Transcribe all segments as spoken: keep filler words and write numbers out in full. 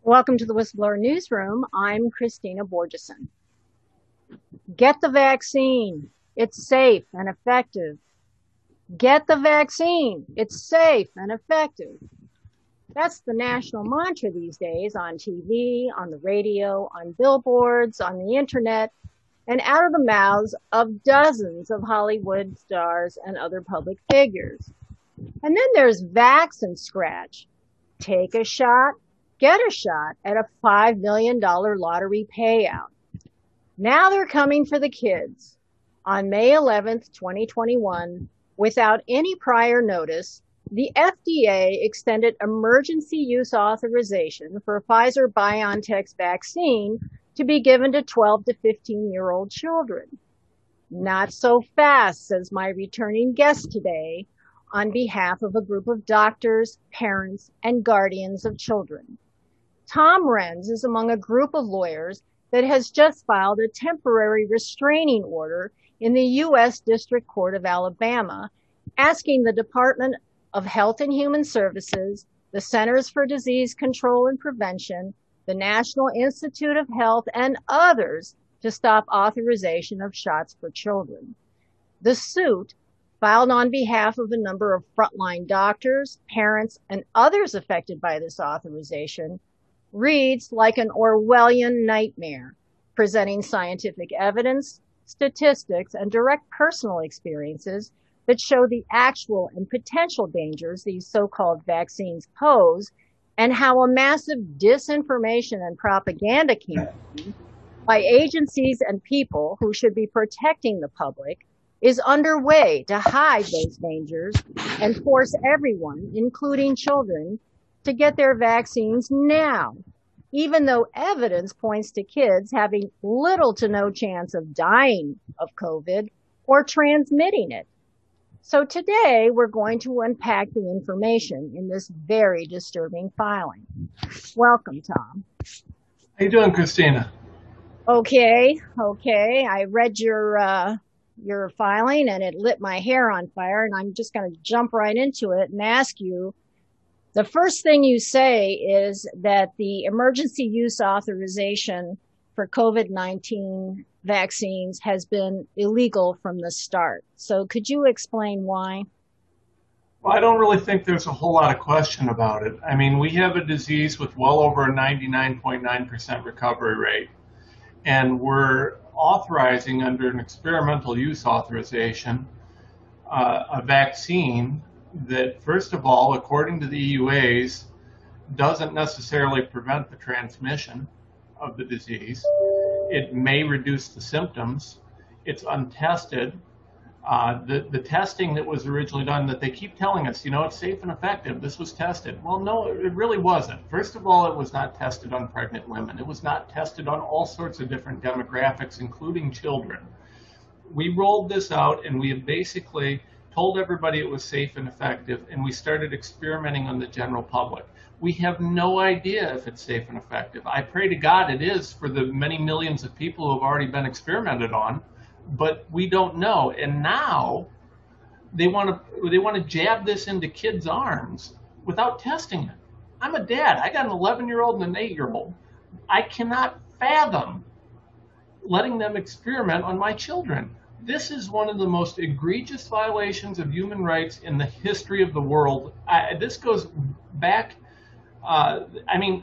Welcome to the Whistleblower Newsroom. I'm Christina Borgeson. Get the vaccine. It's safe and effective. Get the vaccine. It's safe and effective. That's the national mantra these days on T V, on the radio, on billboards, on the internet, and out of the mouths of dozens of Hollywood stars and other public figures. And then there's Vax and Scratch. Take a shot, get a shot at a five million dollars lottery payout. Now they're coming for the kids. On May eleventh, twenty twenty-one, without any prior notice, the F D A extended emergency use authorization for Pfizer-BioNTech's vaccine to be given to twelve to fifteen-year-old children. Not so fast, says my returning guest today, on behalf of a group of doctors, parents, and guardians of children. Tom Renz is among a group of lawyers that has just filed a temporary restraining order in the U S District Court of Alabama, asking the Department of Health and Human Services, the Centers for Disease Control and Prevention, the National Institute of Health, and others to stop authorization of shots for children. The suit, filed on behalf of a number of frontline doctors, parents, and others affected by this authorization, reads like an Orwellian nightmare, presenting scientific evidence, statistics, and direct personal experiences that show the actual and potential dangers these so-called vaccines pose, and how a massive disinformation and propaganda campaign by agencies and people who should be protecting the public is underway to hide those dangers and force everyone, including children, to get their vaccines now, even though evidence points to kids having little to no chance of dying of COVID or transmitting it. So today we're going to unpack the information in this very disturbing filing. Welcome, Tom. How you doing, Christina? Okay, okay. I read your uh, your filing and it lit my hair on fire, and I'm just going to jump right into it and ask you, the first thing you say is that the emergency use authorization for COVID nineteen vaccines has been illegal from the start. So could you explain why? Well, I don't really think there's a whole lot of question about it. I mean, we have a disease with well over a ninety-nine point nine percent recovery rate, and we're authorizing under an experimental use authorization uh, a vaccine that, first of all, according to the E U As, doesn't necessarily prevent the transmission of the disease. It may reduce the symptoms. It's untested. Uh, the, the testing that was originally done, that they keep telling us, you know, it's safe and effective, this was tested. Well, no, it really wasn't. First of all, it was not tested on pregnant women. It was not tested on all sorts of different demographics, including children. We rolled this out and we have basically told everybody it was safe and effective, and we started experimenting on the general public. We have no idea if it's safe and effective. I pray to God it is for the many millions of people who have already been experimented on, but we don't know. And now they want to they want to jab this into kids' arms without testing it. I'm a dad. I got an eleven-year-old and an eight-year-old. I cannot fathom letting them experiment on my children. This is one of the most egregious violations of human rights in the history of the world. I, this goes back, uh, I mean,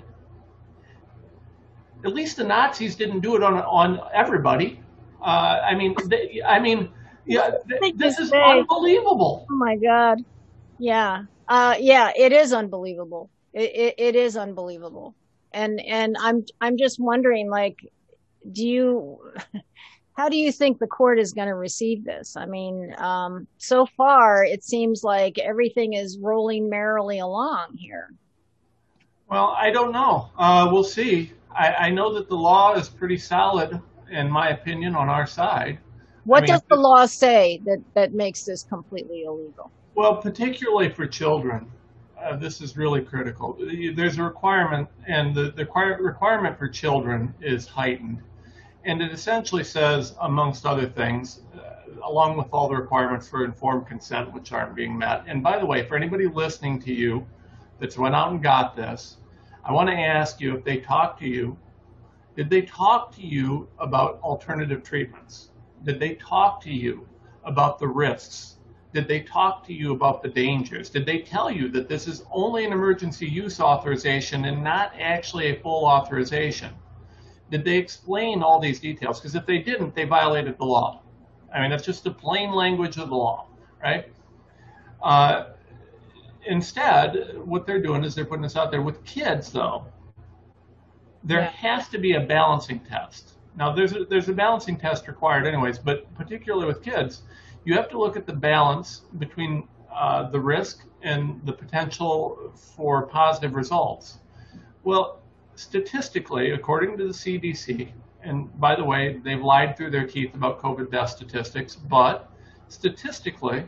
at least the Nazis didn't do it on on everybody. Uh, I mean, they, I mean, yeah, th- this is unbelievable. Oh my God. Yeah. Uh, yeah, it is unbelievable. It, it, it is unbelievable. And, and I'm, I'm just wondering, like, do you, how do you think the court is going to receive this? I mean, um, so far it seems like everything is rolling merrily along here. Well, I don't know. Uh, we'll see. I, I know that the law is pretty solid, in my opinion, on our side. What I mean, does the law say that, that makes this completely illegal? Well, particularly for children, uh, this is really critical. There's a requirement, and the, the requirement for children is heightened. And it essentially says, amongst other things, uh, along with all the requirements for informed consent, which aren't being met. And by the way, for anybody listening to you that's went out and got this, I want to ask you if they talk to you, did they talk to you about alternative treatments? Did they talk to you about the risks? Did they talk to you about the dangers? Did they tell you that this is only an emergency use authorization and not actually a full authorization? Did they explain all these details? Because if they didn't, they violated the law. I mean, that's just the plain language of the law, right? Uh, instead, what they're doing is they're putting this out there. With kids, though, there Yeah. has to be a balancing test. Now, there's a, there's a balancing test required anyways, but particularly with kids, you have to look at the balance between uh, the risk and the potential for positive results. Well, statistically, according to the C D C, and by the way, they've lied through their teeth about COVID death statistics, but statistically,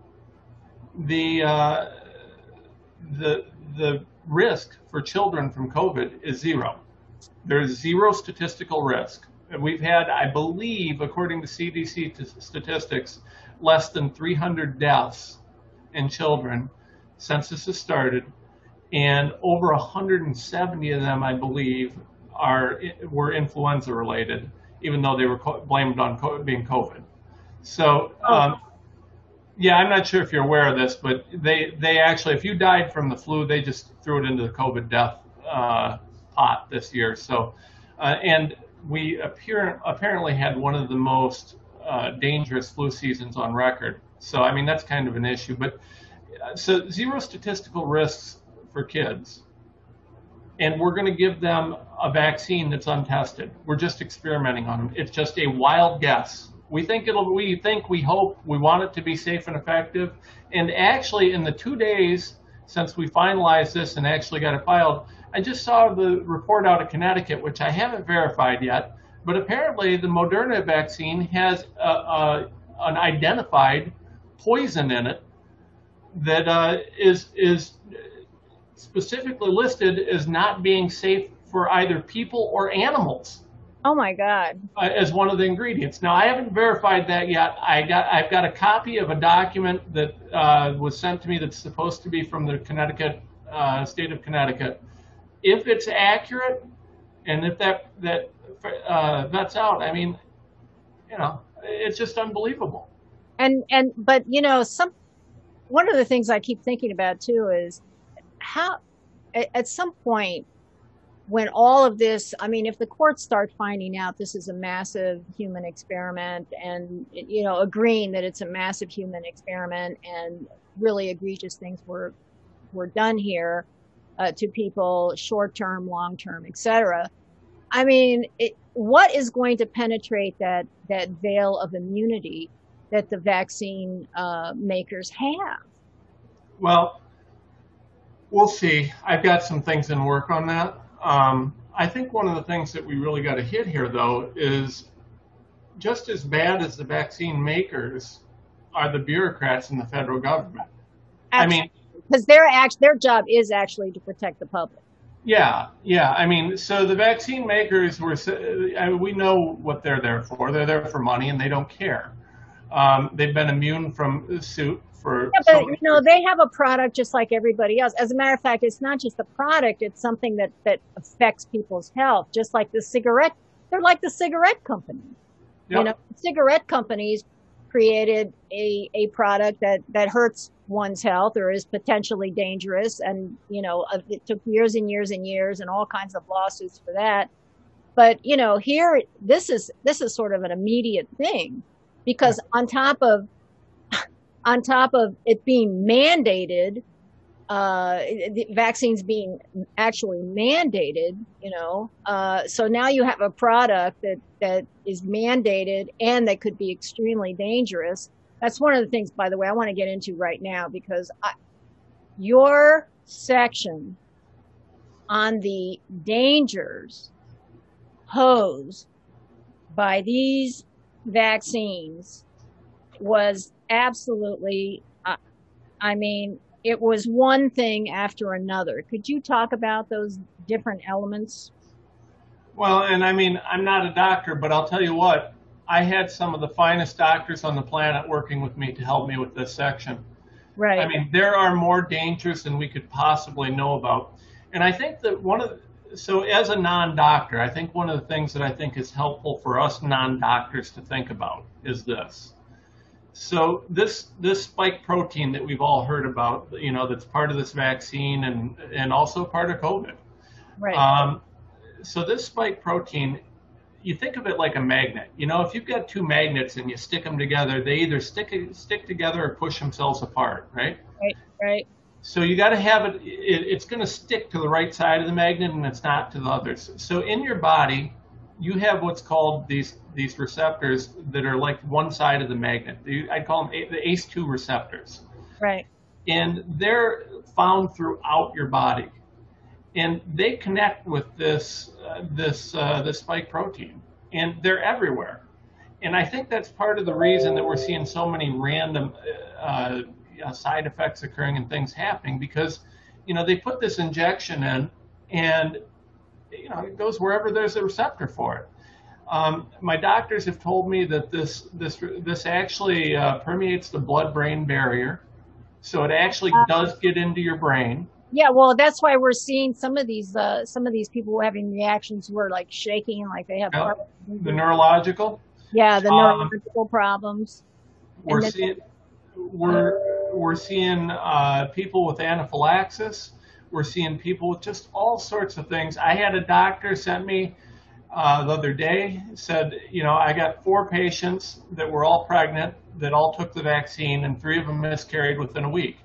the uh, the the risk for children from COVID is zero. There's zero statistical risk. And we've had, I believe, according to C D C t- statistics, less than three hundred deaths in children since this has started, and over one hundred seventy of them, I believe, are were influenza related, even though they were co- blamed on co- being COVID. So, um, yeah, I'm not sure if you're aware of this, but they they actually, if you died from the flu, they just threw it into the COVID death uh, pot this year. So, uh, and we appear, apparently had one of the most uh, dangerous flu seasons on record. So, I mean, that's kind of an issue. But uh, so zero statistical risks for kids, and we're going to give them a vaccine that's untested. We're just experimenting on them. It's just a wild guess. We think it'll, we think, we hope, we want it to be safe and effective. And actually, in the two days since we finalized this and actually got it filed, I just saw the report out of Connecticut, which I haven't verified yet, but apparently the Moderna vaccine has a, a, an identified poison in it that uh, is is specifically listed as not being safe for either people or animals. Oh my God. Uh, as one of the ingredients. Now, I haven't verified that yet. I got, I've got a copy of a document that uh, was sent to me that's supposed to be from the Connecticut, uh, state of Connecticut. If it's accurate, and if that that uh, that's out, I mean, you know, it's just unbelievable. And and but you know, some one of the things I keep thinking about too is how at, at some point when all of this, I mean, if the courts start finding out this is a massive human experiment and, you know, agreeing that it's a massive human experiment and really egregious things were, were done here uh, to people, short-term, long-term, et cetera. I mean, it, what is going to penetrate that, that veil of immunity that the vaccine uh, makers have? Well, we'll see. I've got some things in work on that. Um, I think one of the things that we really got to hit here, though, is just as bad as the vaccine makers are the bureaucrats in the federal government. Absolutely. I mean, because their act, their job is actually to protect the public. Yeah, yeah. I mean, so the vaccine makers were, I mean, we know what they're there for. They're there for money, and they don't care. Um, they've been immune from suit for. Yeah, but so you know, they have a product just like everybody else. As a matter of fact, it's not just the product; it's something that that affects people's health. Just like the cigarette, they're like the cigarette company. Yep. You know, cigarette companies created a a product that that hurts one's health or is potentially dangerous, and you know, it took years and years and years and all kinds of lawsuits for that. But you know, here this is this is sort of an immediate thing, because on top of on top of it being mandated, uh, the vaccines being actually mandated, you know, uh, so now you have a product that, that is mandated and that could be extremely dangerous. That's one of the things, by the way, I want to get into right now, because I, your section on the dangers posed by these vaccines was absolutely, uh, I mean, it was one thing after another. Could you talk about those different elements? Well, and I mean, I'm not a doctor, but I'll tell you what, I had some of the finest doctors on the planet working with me to help me with this section. Right. I mean, there are more dangers than we could possibly know about. And I think that one of so as a non-doctor, I think one of the things that I think is helpful for us non-doctors to think about is this. So this this spike protein that we've all heard about, you know, that's part of this vaccine and and also part of COVID. Right. Um, so this spike protein, you think of it like a magnet. You know, if you've got two magnets and you stick them together, they either stick stick together or push themselves apart, right? Right. Right. So you got to have it, it it's going to stick to the right side of the magnet and it's not to the others. So in your body, you have what's called these these receptors that are like one side of the magnet. I'd call them the A C E two receptors. Right. And they're found throughout your body. And they connect with this uh, this uh, this spike protein, and they're everywhere. And I think that's part of the reason that we're seeing so many random uh, uh, side effects occurring and things happening, because you know they put this injection in, and you know it goes wherever there's a receptor for it. Um, my doctors have told me that this this this actually uh, permeates the blood-brain barrier, so it actually does get into your brain. Yeah, well, that's why we're seeing some of these uh, some of these people having reactions who are like shaking, like they have Yep. heart- The neurological. yeah, the Um, neurological problems. We're then- seeing we're we're seeing uh, people with anaphylaxis. We're seeing people with just all sorts of things. I had a doctor sent me uh, the other day, said, you know, I got four patients that were all pregnant that all took the vaccine, and three of them miscarried within a week.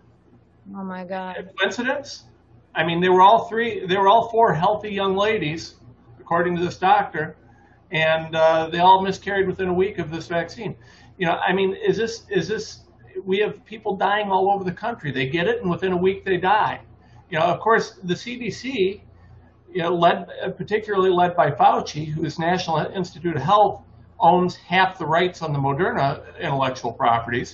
Oh my God. Coincidence? I mean, they were all three, they were all four healthy young ladies, according to this doctor, and uh, they all miscarried within a week of this vaccine. You know, I mean, is this, is this, we have people dying all over the country. They get it, and within a week they die. You know, of course, the C D C, you know, led, particularly led by Fauci, whose National Institute of Health owns half the rights on the Moderna intellectual properties.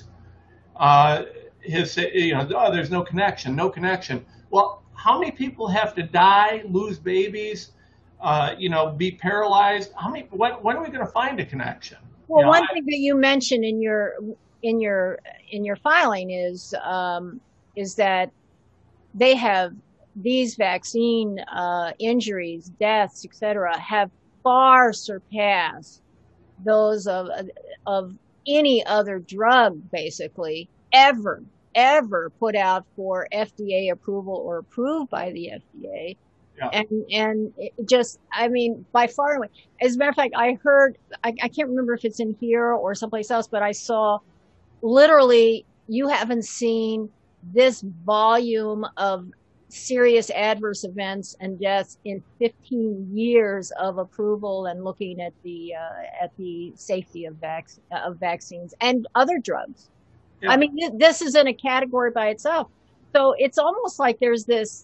Uh, his, you know, oh, there's no connection, no connection. Well, how many people have to die, lose babies, uh, you know, be paralyzed? How many? When, when are we going to find a connection? Well, You know, one I- thing that you mentioned in your in your in your filing is um, is that they have these vaccine uh, injuries, deaths, et cetera, have far surpassed those of of any other drug, basically, ever ever put out for F D A approval or approved by the F D A. Yeah. And, and it just, I mean, by far and away. As a matter of fact, I heard, I, I can't remember if it's in here or someplace else, but I saw literally, you haven't seen this volume of serious adverse events and deaths in fifteen years of approval and looking at the, uh, at the safety of vac- of vaccines and other drugs. Yeah. I mean, th- this is in a category by itself. So it's almost like there's this,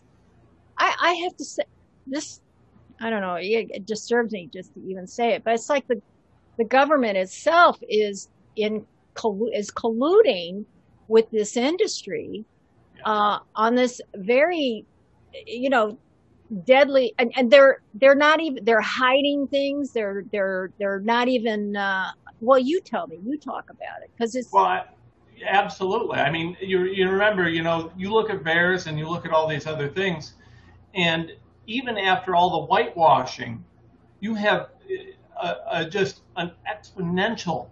I, I have to say this, I don't know, it, it disturbs me just to even say it, but it's like the, the government itself is in, collu- is colluding with this industry, uh, on this very, you know, deadly, and, and they're, they're not even, they're hiding things. They're, they're, they're not even, uh, well, you tell me, you talk about it. Cause it's, Well, I, absolutely. I mean, you you remember, you know, you look at VAERS and you look at all these other things, and even after all the whitewashing, you have a, a, just an exponential,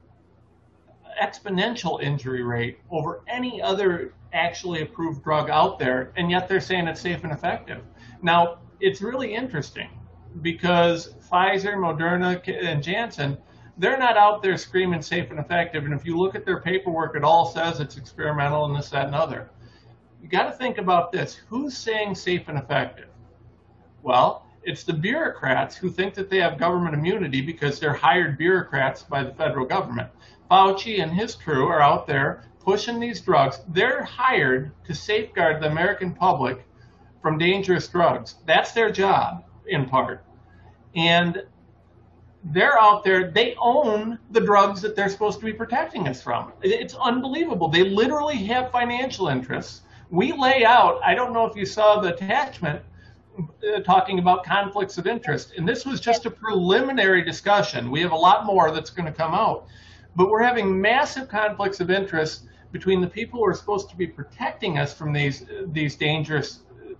exponential injury rate over any other actually approved drug out there, and yet they're saying it's safe and effective. Now, it's really interesting because Pfizer, Moderna, and Janssen, they're not out there screaming safe and effective. And if you look at their paperwork, it all says it's experimental and this, that, and other. You got to think about this. Who's saying safe and effective? Well, it's the bureaucrats who think that they have government immunity because they're hired bureaucrats by the federal government. Fauci and his crew are out there pushing these drugs. They're hired to safeguard the American public from dangerous drugs. That's their job, in part. And they're out there, they own the drugs that they're supposed to be protecting us from. It's unbelievable. They literally have financial interests. We lay out, I don't know if you saw the attachment uh, talking about conflicts of interest, and this was just a preliminary discussion. We have a lot more that's going to come out, but we're having massive conflicts of interest between the people who are supposed to be protecting us from these, these dangerous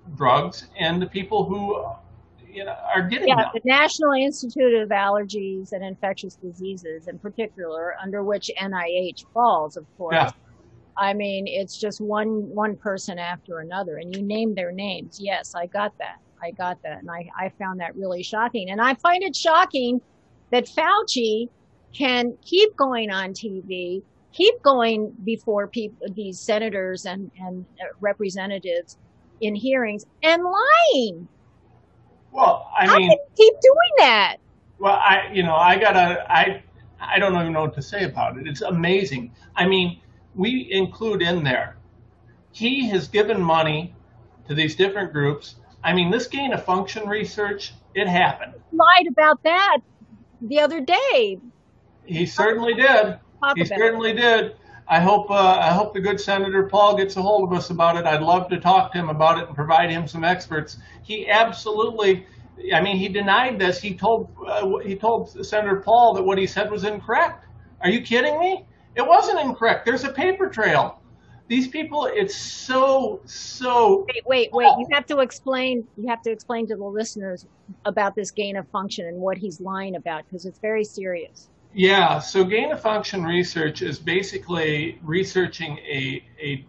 drugs and the people who, you know, are getting Yeah, them. the National Institute of Allergies and Infectious Diseases in particular, under which N I H falls, of Yeah. course. I mean, it's just one one person after another, and you name their names. Yes, I got that. I got that, and I I found that really shocking. And I find it shocking that Fauci can keep going on T V, keep going before people, these senators and and representatives in hearings, and lying. Well, I How can mean, you keep doing that? well, I, you know, I gotta, I, I don't even know what to say about it. It's amazing. I mean, we include in there, he has given money to these different groups. I mean, this gain of function research, it happened. Lied about that the other day. He certainly did. Talk He about it. certainly did. I hope, uh, I hope the good Senator Paul gets a hold of us about it. I'd love to talk to him about it and provide him some experts. He absolutely, I mean, he denied this. He told, uh, he told Senator Paul that what he said was incorrect. Are you kidding me? It wasn't incorrect. There's a paper trail. These people, it's so, so. Wait, wait, wait. You have to explain. You have to explain to the listeners about this gain of function and what he's lying about, because it's very serious. Yeah, so gain of function research is basically researching a, a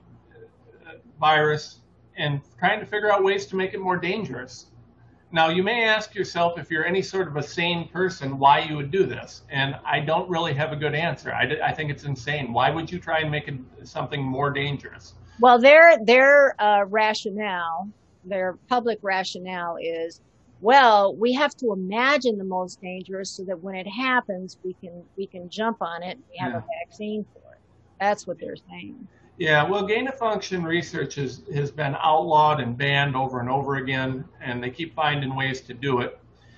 virus and trying to figure out ways to make it more dangerous. Now, you may ask yourself, if you're any sort of a sane person, why you would do this. And I don't really have a good answer. I, I think it's insane. Why would you try and make it something more dangerous? Well, their their uh, rationale, their public rationale is, well, we have to imagine the most dangerous so that when it happens, we can we can jump on it and we have Yeah. a vaccine for it. That's what they're saying. Yeah, well, gain of function research has, has been outlawed and banned over and over again, and they keep finding ways to do it.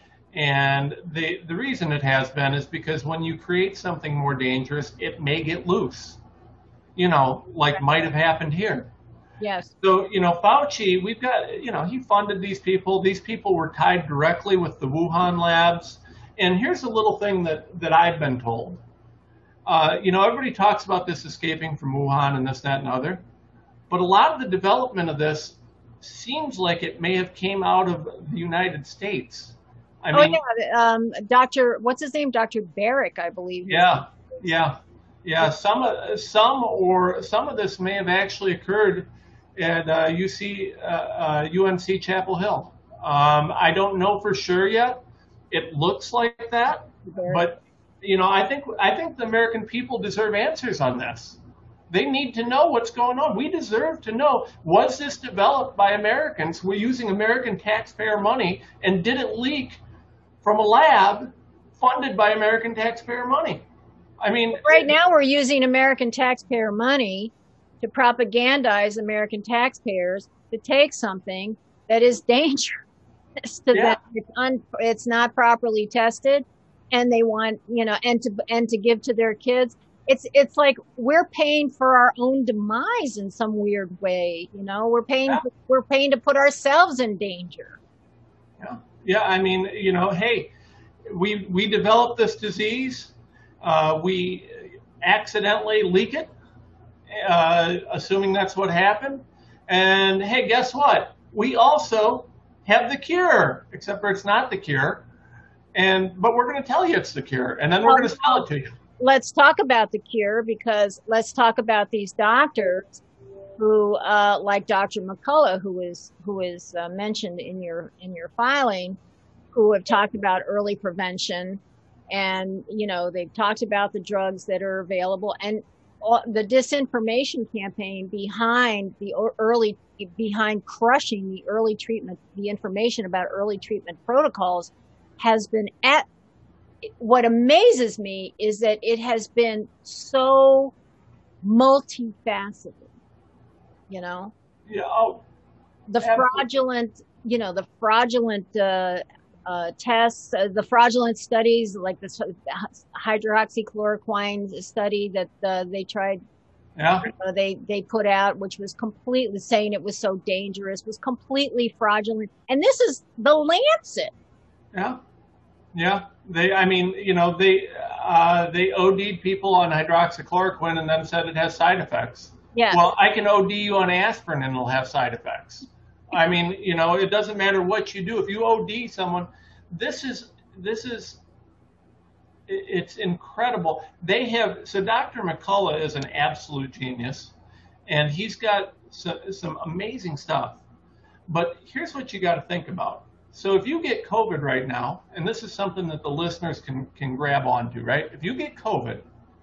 And the, the reason it has been is because when you create something more dangerous, it may get loose, you know, like might have happened here. Yes. So, you know, Fauci, we've got, you know, he funded these people. These people were tied directly with the Wuhan labs. And here's a little thing that, that I've been told. Uh, you know, everybody talks about this escaping from Wuhan and this, that, and other. But a lot of the development of this seems like it may have came out of the United States. I Oh mean, yeah, um, Doctor what's his name? Doctor Barrick, I believe. yeah, yeah, yeah. Some, uh, some, or some of this may have actually occurred at uh, U C, uh, uh, U N C Chapel Hill. Um, I don't know for sure yet. It looks like that, Barrick. but you know, I think I think the American people deserve answers on this. They need to know what's going on. We deserve to know, was this developed by Americans? We're using American taxpayer money, and did it leak from a lab funded by American taxpayer money? I mean, Right now we're using American taxpayer money to propagandize American taxpayers to take something that is dangerous to Yeah. them. It's, un, it's not properly tested, and they want, you know, and to and to give to their kids. It's it's like we're paying for our own demise in some weird way. You know, we're paying Yeah. we're paying to put ourselves in danger. Yeah, yeah. I mean, you know, hey, we we developed this disease. Uh, we accidentally leak it, uh, assuming that's what happened. And hey, guess what? We also have the cure, except for it's not the cure. And but we're going to tell you it's the cure, and then we're Well, going to sell it to you. let's talk about the cure, because let's talk about these doctors who, uh, like Doctor McCullough, who is who is uh, mentioned in your in your filing, who have talked about early prevention, and you know they've talked about the drugs that are available, and all, the disinformation campaign behind the early behind crushing the early treatment, the information about early treatment protocols has been at. What amazes me is that it has been so multifaceted, you know, Yeah. Oh, the absolutely. fraudulent, you know, the fraudulent uh, uh, tests, uh, the fraudulent studies, like the hydroxychloroquine study that uh, they tried, Yeah. uh, they, they put out, which was completely saying it was so dangerous, was completely fraudulent. And this is the Lancet. Yeah. Yeah. They. I mean, you know, they uh, they O D'd people on hydroxychloroquine and then said it has side effects. Yeah. Well, I can O D you on aspirin and it'll have side effects. I mean, you know, it doesn't matter what you do. If you O D someone, this is this is it's incredible. They have so Doctor McCullough is an absolute genius, and he's got so, some amazing stuff. But here's what you got to think about. So if you get COVID right now, and this is something that the listeners can can grab onto, right? If you get COVID,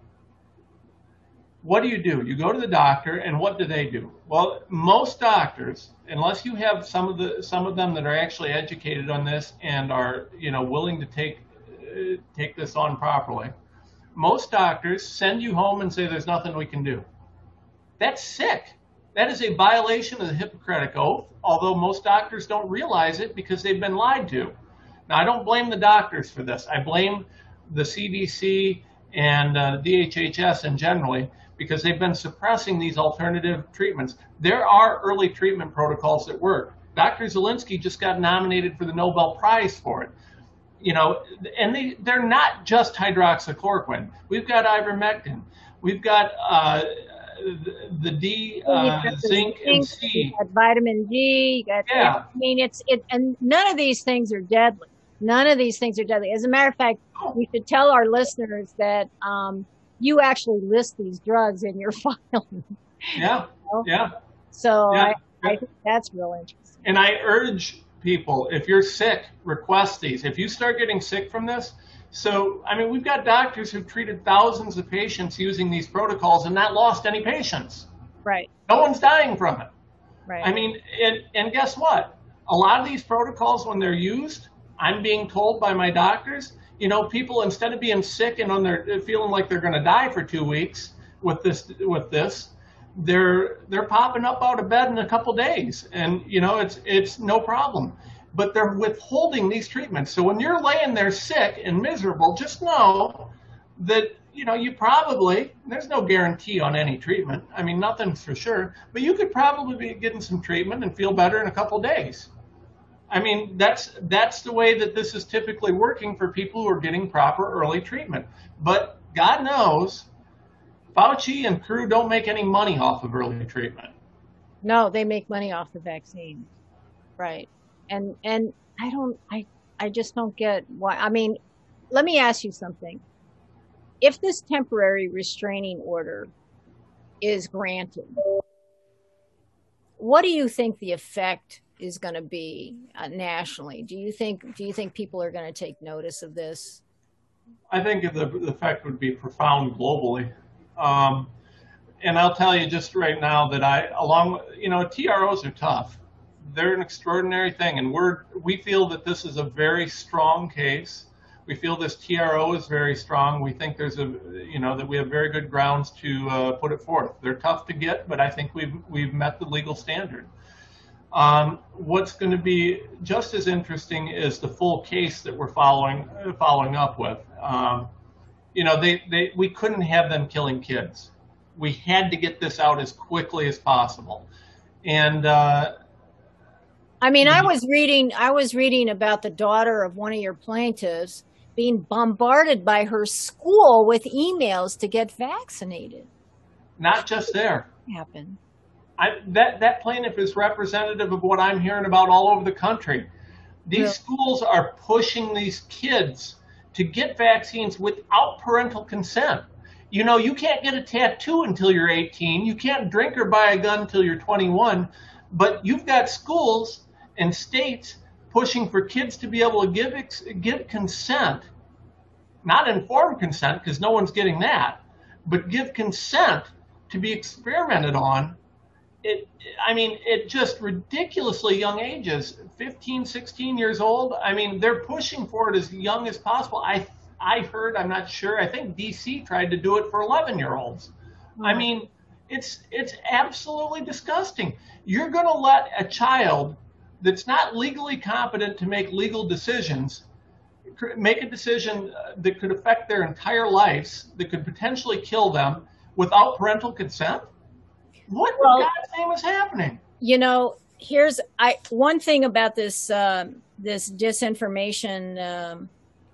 what do you do? You go to the doctor, and what do they do? Well, most doctors, unless you have some of the some of them that are actually educated on this and are, you know, willing to take uh, take this on properly, most doctors send you home and say there's nothing we can do. That's sick. That is a violation of the Hippocratic Oath, although most doctors don't realize it because they've been lied to. Now, I don't blame the doctors for this. I blame the C D C and uh, D H H S in generally, because they've been suppressing these alternative treatments. There are early treatment protocols that work. Doctor Zelinsky just got nominated for the Nobel Prize for it. You know, and they, they're not just hydroxychloroquine. We've got ivermectin. We've got uh, the, the D, uh, zinc, and C. You got vitamin G. You got, yeah. I mean, it's it, and none of these things are deadly. None of these things are deadly. As a matter of fact, we should tell our listeners that um, you actually list these drugs in your file. Yeah, you know? yeah. So yeah. I, I think that's real interesting. And I urge people, if you're sick, request these. If you start getting sick from this, so, I mean, we've got doctors who've treated thousands of patients using these protocols and not lost any patients. Right. No one's dying from it. Right. I mean, and, and guess what? A lot of these protocols, when they're used, I'm being told by my doctors, you know, people, instead of being sick and on their feeling like they're going to die for two weeks with this, with this, they're they're popping up out of bed in a couple days, and you know, it's it's no problem. But they're withholding these treatments. So when you're laying there sick and miserable, just know that, you know, you probably, there's no guarantee on any treatment. I mean, nothing's for sure, but you could probably be getting some treatment and feel better in a couple days. I mean, that's that's the way that this is typically working for people who are getting proper early treatment. But God knows, Fauci and crew don't make any money off of early treatment. No, they make money off the vaccine. Right. And and I don't I I just don't get why. I mean, let me ask you something. If this temporary restraining order is granted, what do you think the effect is going to be uh, nationally? Do you think do you think people are going to take notice of this? I think the, the effect would be profound globally. Um, and I'll tell you just right now that I, along, you know, T R Os are tough. They're an extraordinary thing, and we're we feel that this is a very strong case. We feel this T R O is very strong. We think there's a, you know, that we have very good grounds to uh, put it forth. They're tough to get, but I think we've we've met the legal standard. Um, what's going to be just as interesting is the full case that we're following following up with. Um, you know, they, they we couldn't have them killing kids. We had to get this out as quickly as possible. And uh, I mean, I was reading I was reading about the daughter of one of your plaintiffs being bombarded by her school with emails to get vaccinated. Not just there. What happened? I, that, that plaintiff is representative of what I'm hearing about all over the country. These yeah. schools are pushing these kids to get vaccines without parental consent. You know, you can't get a tattoo until you're eighteen. You can't drink or buy a gun until you're twenty-one. But you've got schools and states pushing for kids to be able to give give consent, not informed consent, because no one's getting that, but give consent to be experimented on. It, I mean, at just ridiculously young ages, fifteen, sixteen years old. I mean, they're pushing for it as young as possible. I, I heard, I'm not sure, I think D C tried to do it for eleven year olds. Mm-hmm. I mean, it's, it's absolutely disgusting. You're going to let a child that's not legally competent to make legal decisions make a decision that could affect their entire lives, that could potentially kill them without parental consent? What well, in God's name is happening? You know, here's I one thing about this um, this disinformation um,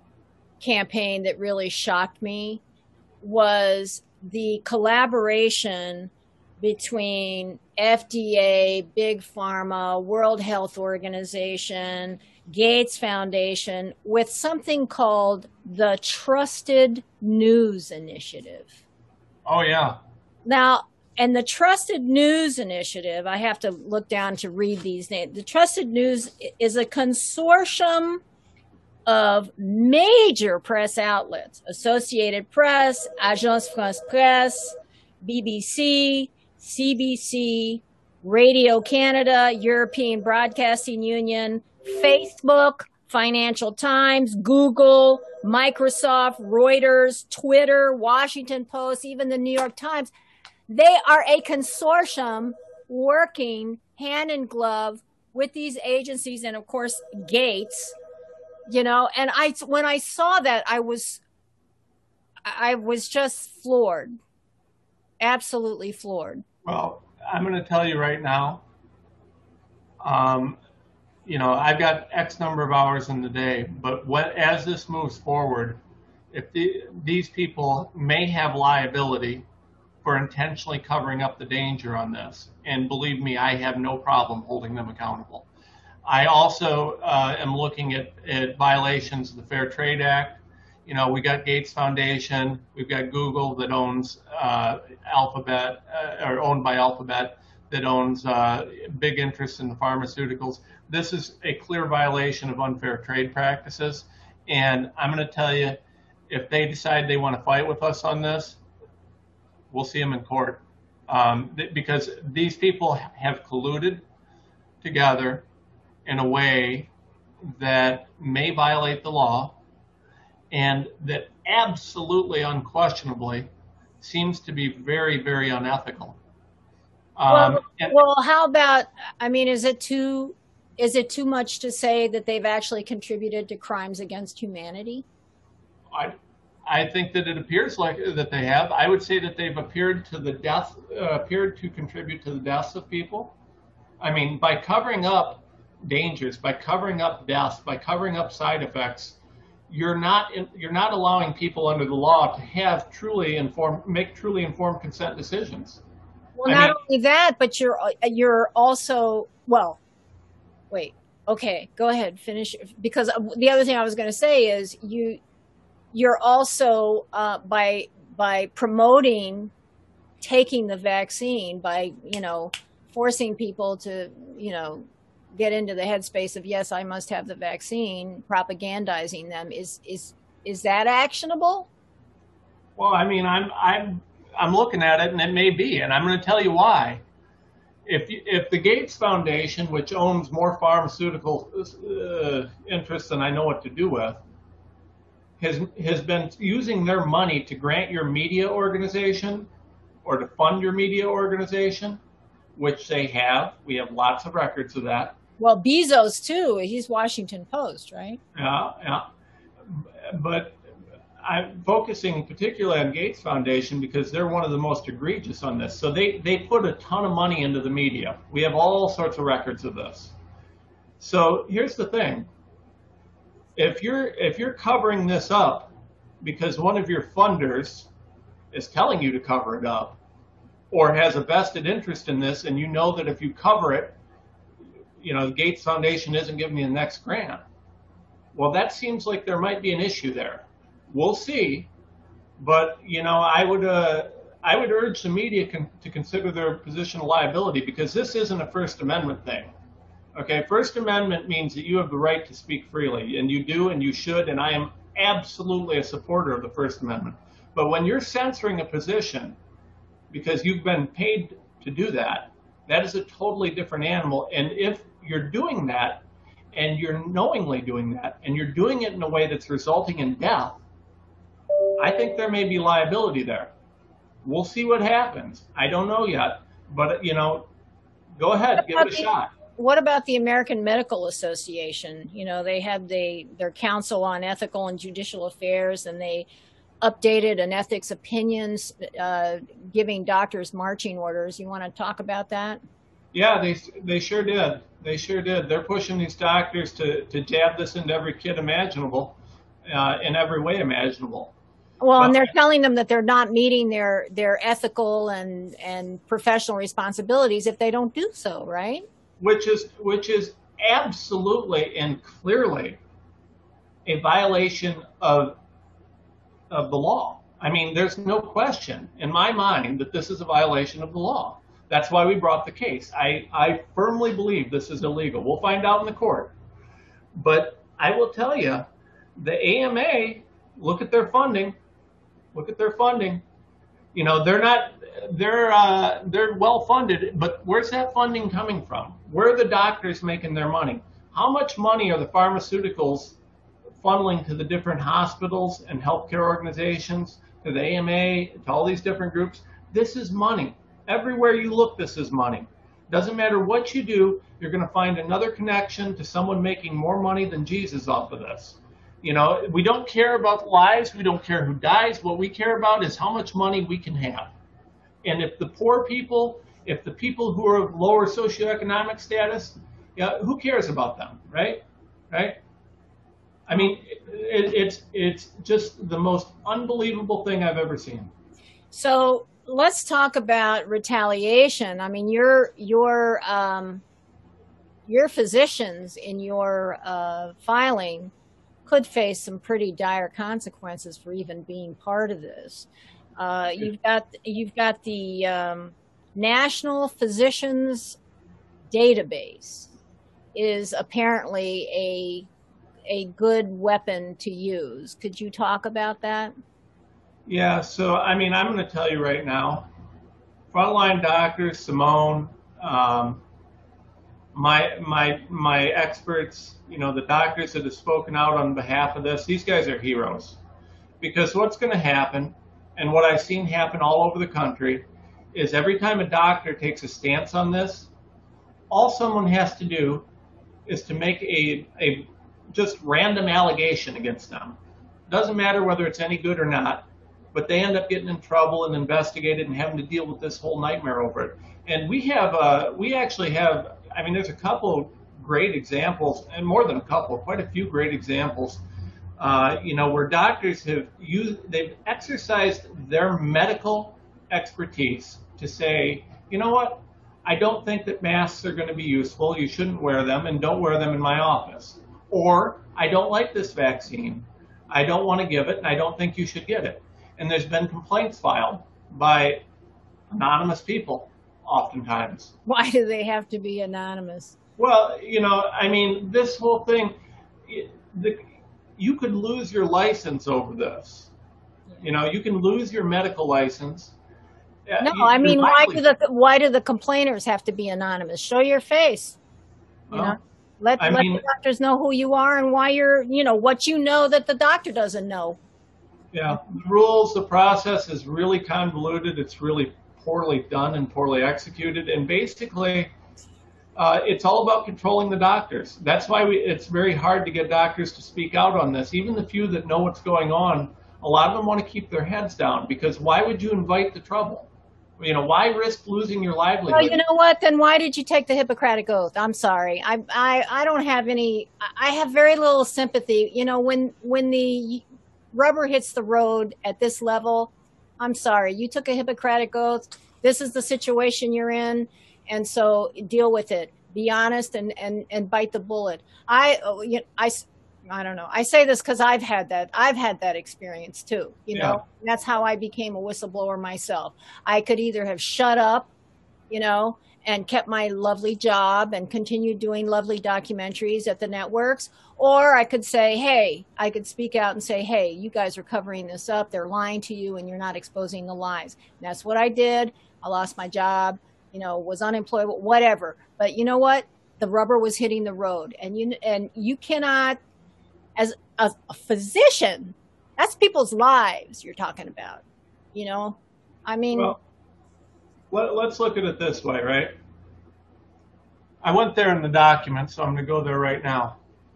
campaign that really shocked me was the collaboration between F D A, Big Pharma, World Health Organization, Gates Foundation, with something called the Trusted News Initiative. Oh, yeah. Now, and the Trusted News Initiative, I have to look down to read these names. The Trusted News is a consortium of major press outlets: Associated Press, Agence France Presse, B B C, C B C, Radio Canada, European Broadcasting Union, Facebook, Financial Times, Google, Microsoft, Reuters, Twitter, Washington Post, even the New York Times. They are a consortium working hand in glove with these agencies and, of course, Gates, you know, and I, when I saw that, I was, I was just floored, absolutely floored. Well, I'm going to tell you right now, um, you know, I've got X number of hours in the day, but what, as this moves forward, if the, these people may have liability for intentionally covering up the danger on this, and believe me, I have no problem holding them accountable. I also uh, am looking at, at violations of the Fair Trade Act. You know, we got Gates Foundation, we've got Google that owns uh, Alphabet, uh, or owned by Alphabet, that owns uh, big interest in the pharmaceuticals. This is a clear violation of unfair trade practices. And I'm going to tell you, if they decide they want to fight with us on this, we'll see them in court. Um, th- because these people have colluded together in a way that may violate the law, and that absolutely, unquestionably, seems to be very, very unethical. Um, well, and, well, how about, I mean, is it too, is it too much to say that they've actually contributed to crimes against humanity? I, I think that it appears like that they have. I would say that they've appeared to the death, uh, appeared to contribute to the deaths of people. I mean, by covering up dangers, by covering up deaths, by covering up side effects, you're not in, you're not allowing people under the law to have truly informed, make truly informed consent decisions. Well, I not mean, only that, but you're you're also, well, wait, okay, go ahead, finish, because the other thing I was going to say is you you're also uh, by by promoting taking the vaccine, by, you know, forcing people to, you know, get into the headspace of, yes, I must have the vaccine, propagandizing them, is is is that actionable? Well, I mean, I'm I'm I'm looking at it, and it may be, and I'm going to tell you why. If you, if the Gates Foundation, which owns more pharmaceutical uh, interests than I know what to do with, has has been using their money to grant your media organization or to fund your media organization, which they have, we have lots of records of that. Well, Bezos too. He's Washington Post, right? Yeah, yeah. But I'm focusing particularly on Gates Foundation because they're one of the most egregious on this. So they, they put a ton of money into the media. We have all sorts of records of this. So here's the thing. If you're if you're covering this up because one of your funders is telling you to cover it up, or has a vested interest in this, and you know that if you cover it, you know, the Gates Foundation isn't giving you the next grant. Well, that seems like there might be an issue there. We'll see, but you know, I would uh, I would urge the media con- to consider their position of liability, because this isn't a First Amendment thing. Okay, First Amendment means that you have the right to speak freely, and you do, and you should, and I am absolutely a supporter of the First Amendment. But when you're censoring a position because you've been paid to do that, that is a totally different animal. And if you're doing that, and you're knowingly doing that, and you're doing it in a way that's resulting in death, I think there may be liability there. We'll see what happens. I don't know yet, but you know, go ahead, give it a shot. What about the American Medical Association? You know, they have the, their Council on Ethical and Judicial Affairs, and they updated an ethics opinions, uh, giving doctors marching orders. You want to talk about that? Yeah, they they sure did. They sure did. They're pushing these doctors to, to jab this into every kid imaginable, uh, in every way imaginable. Well, and Well, they're telling them that they're not meeting their their ethical and and professional responsibilities if they don't do so, right? which is which is absolutely and clearly a violation of of the law. I mean, there's no question in my mind that this is a violation of the law. That's why we brought the case. I, I firmly believe this is illegal. We'll find out in the court. But I will tell you, the A M A, look at their funding. Look at their funding. You know, they're not, they're, uh, they're well funded, but where's that funding coming from? Where are the doctors making their money? How much money are the pharmaceuticals funneling to the different hospitals and healthcare organizations, to the A M A, to all these different groups? This is money. Everywhere you look, this is money. Doesn't matter what you do, you're going to find another connection to someone making more money than Jesus off of this. You know, we don't care about lives. We don't care who dies. What we care about is how much money we can have. And if the poor people, if the people who are of lower socioeconomic status, yeah, who cares about them, right? Right? I mean, it, it's it's just the most unbelievable thing I've ever seen. So let's talk about retaliation. I mean, your your um, your physicians in your uh, filing could face some pretty dire consequences for even being part of this. Uh, you've got you've got the um, National Physicians Database is apparently a a good weapon to use. Could you talk about that? Yeah, so I mean, I'm going to tell you right now, frontline doctors, Simone, um, my my my experts, you know, the doctors that have spoken out on behalf of this, these guys are heroes. Because what's going to happen, and what I've seen happen all over the country, is every time a doctor takes a stance on this, all someone has to do is to make a, a just random allegation against them. Doesn't matter whether it's any good or not, but they end up getting in trouble and investigated and having to deal with this whole nightmare over it. And we have, uh, we actually have, I mean, there's a couple great examples, and more than a couple, quite a few great examples, uh, you know, where doctors have used, they've exercised their medical expertise to say, you know what, I don't think that masks are going to be useful. You shouldn't wear them, and don't wear them in my office. Or, I don't like this vaccine. I don't want to give it, and I don't think you should get it. And there's been complaints filed by anonymous people, oftentimes. Why do they have to be anonymous? Well, you know, I mean, this whole thing, the, you could lose your license over this. You know, you can lose your medical license. No, You, I mean, why likely, do the why do the complainers have to be anonymous? Show your face. You well, know, let I let mean, the doctors know who you are and why you're, you know, what you know that the doctor doesn't know. yeah, the rules, the process is really convoluted. It's really poorly done and poorly executed. And basically, uh, it's all about controlling the doctors. That's why we, it's very hard to get doctors to speak out on this. Even the few that know what's going on, a lot of them want to keep their heads down, because why would you invite the trouble? You know, why risk losing your livelihood? Well, you know what? Then why did you take the Hippocratic Oath? I'm sorry. I I I don't have any. I have very little sympathy. You know, when when the rubber hits the road at this level, I'm sorry. You took a Hippocratic Oath. This is the situation you're in, and so deal with it. Be honest and and and bite the bullet. I you know, I I don't know. I say this because I've had that. I've had that experience too. You Yeah. know, that's how I became a whistleblower myself. I could either have shut up, you know, and kept my lovely job and continued doing lovely documentaries at the networks, or I could say, hey, I could speak out and say, hey, you guys are covering this up. They're lying to you, and you're not exposing the lies. And that's what I did. I lost my job, you know, was unemployed, whatever. But you know what? The rubber was hitting the road, and you and you cannot. As a, a physician, that's people's lives you're talking about, you know? I mean, Well, let, let's look at it this way, right? I went there in the document, so I'm going to go there right now.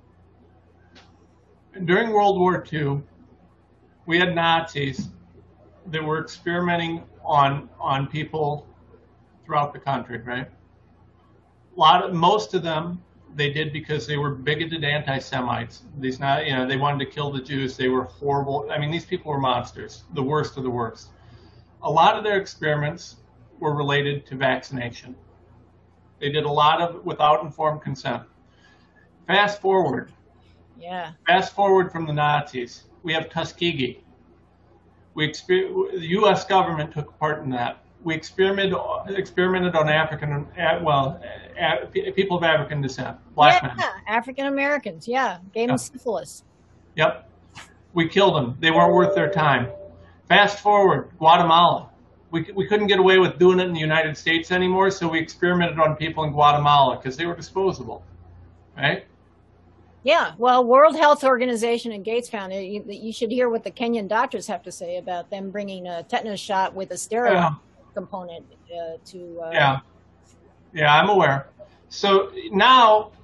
During World War Two, we had Nazis that were experimenting on on people throughout the country, right? A lot of, most of them They did because they were bigoted anti-Semites. These not, you know, they wanted to kill the Jews. They were horrible. I mean, these people were monsters, the worst of the worst. A lot of their experiments were related to vaccination. They did a lot of without informed consent. Fast forward. Yeah. Fast forward from the Nazis. We have Tuskegee. We exper- the U S government took part in that. We experimented experimented on African, well, people of African descent, black yeah, men. African Americans. Yeah, gave them yep. syphilis. Yep, we killed them. They weren't worth their time. Fast forward, Guatemala. We we couldn't get away with doing it in the United States anymore, so we experimented on people in Guatemala because they were disposable, right? Yeah, well, World Health Organization and Gates Foundation, you, you should hear what the Kenyan doctors have to say about them bringing a tetanus shot with a steroid yeah. component uh, to... Uh, yeah, yeah, I'm aware. So now,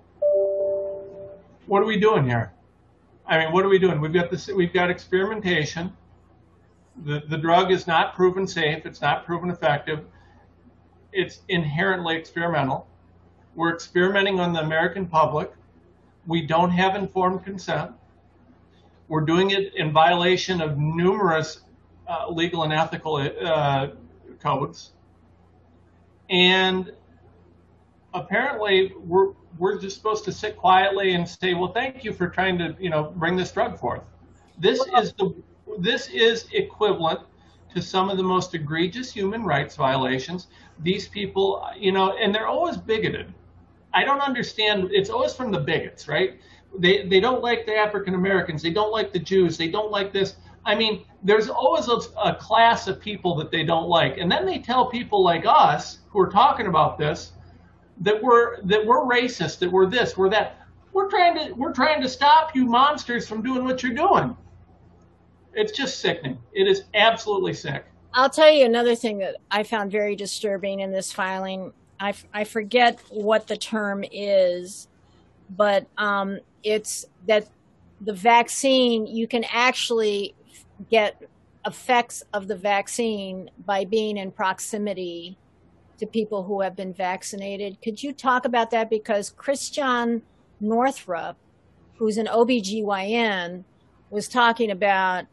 what are we doing here? I mean, what are we doing? We've got this. We've got experimentation. The the drug is not proven safe. It's not proven effective. It's inherently experimental. We're experimenting on the American public. We don't have informed consent. We're doing it in violation of numerous uh, legal and ethical uh, codes. And apparently, we're we're just supposed to sit quietly and say, "Well, thank you for trying to, you know, bring this drug forth." This is the this is equivalent to some of the most egregious human rights violations. These people, you know, and they're always bigoted. I don't understand. It's always from the bigots, right? They they don't like the African Americans. They don't like the Jews. They don't like this. I mean, there's always a, a class of people that they don't like. And then they tell people like us who are talking about this that we're that we're racist, that we're this, we're that. We're trying to we're trying to stop you monsters from doing what you're doing. It's just sickening. It is absolutely sick. I'll tell you another thing that I found very disturbing in this filing. I, I forget what the term is, but um, it's that the vaccine, you can actually get effects of the vaccine by being in proximity to people who have been vaccinated. Could you talk about that? Because Christian Northrup, who's an O B G Y N, was talking about